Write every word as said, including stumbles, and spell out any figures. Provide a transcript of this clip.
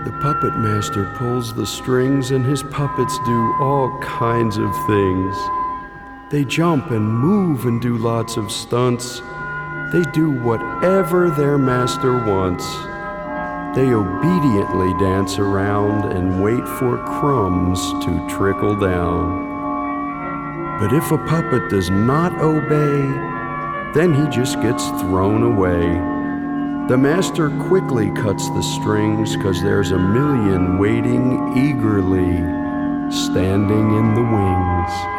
The puppet master pulls the strings and his puppets do all kinds of things. They jump and move and do lots of stunts. They do whatever their master wants. They obediently dance around and wait for crumbs to trickle down. But if a puppet does not obey, then he just gets thrown away. The master quickly cuts the strings, 'cause there's a million waiting eagerly, standing in the wings.